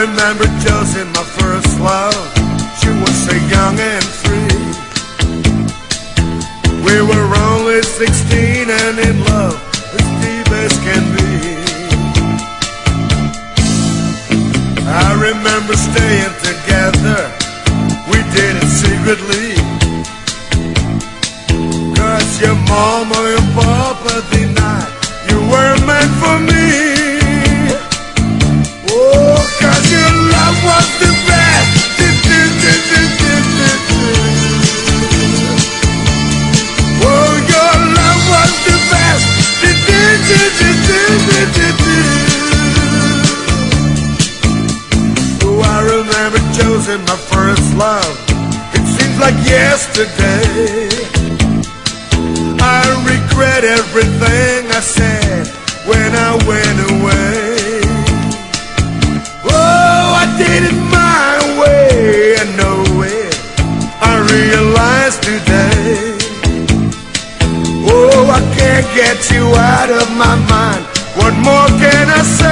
remember Josie, my first love. She was so young and free. We were only 16 and in love as deep as can be. I remember staying together. We did it secretly. 'Cause your mama and papa denied you were meant for me. Oh, 'cause your love was the best. Oh, your love was the best. Oh, I remember Josie, my first love. It seems like yesterday. I regret everything I said when I went away. Oh, I did it my way, I know it, I realize today. Oh, I can't get you out of my mind. What more can I say?